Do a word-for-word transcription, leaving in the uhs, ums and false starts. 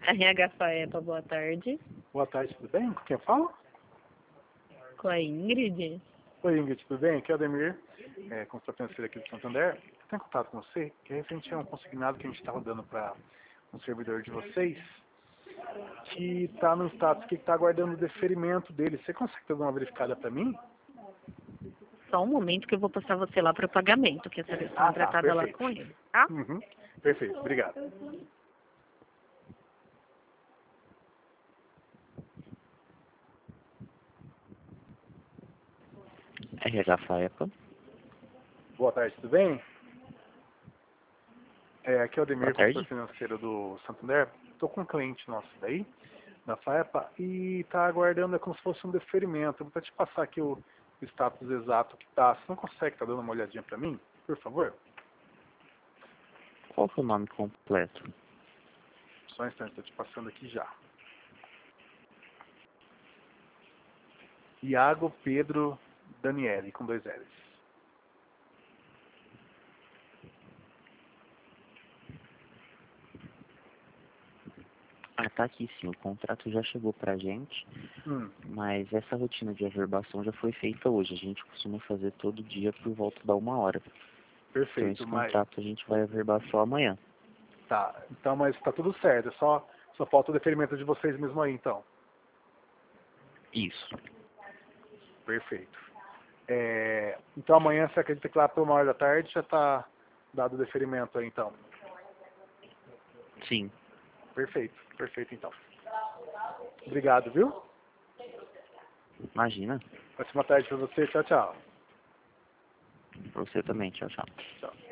R H Faepa, boa tarde. Boa tarde, tudo bem? Com quem eu falo? Com a Ingrid. Oi, Ingrid, tudo bem? Aqui é o Ademir, é, consultor financeiro aqui do Santander. Estou em contato com você, que referente a um consignado que a gente estava dando para um servidor de vocês, que está no status que está aguardando o deferimento dele. Você consegue dar uma verificada para mim? Só um momento que eu vou passar você lá para o pagamento, que essa questão Ah, é tá, tratada lá perfeito. com ele, tá? Uhum, perfeito, obrigado. R H Faepa. Boa tarde, tudo bem? É, aqui é o Ademir, Boa consultor tarde. financeiro do Santander. Estou com um cliente nosso daí, da Faepa, e está aguardando, é como se fosse um deferimento. Vou te passar aqui o status exato que está. Você não consegue estar dando uma olhadinha para mim, por favor? Qual que é o nome completo? Só um instante, estou te passando aqui já. Iago Pedro Daniele, com dois L's. Ah, tá aqui sim. O contrato já chegou pra gente, Hum, mas essa rotina de averbação já foi feita hoje. A gente costuma fazer todo dia por volta da uma hora. Então esse perfeito, mas... contrato a gente vai averbar só amanhã. Tá, então, mas está tudo certo. É só, só falta o deferimento de vocês mesmo aí, então. Isso. Perfeito. É, então amanhã você acredita que lá por uma hora da tarde já está dado o deferimento aí, então? Sim. Perfeito, perfeito então. Obrigado, viu? Imagina. Ótima tarde para você, tchau, tchau. Pra você também. Tchau, tchau. Tchau.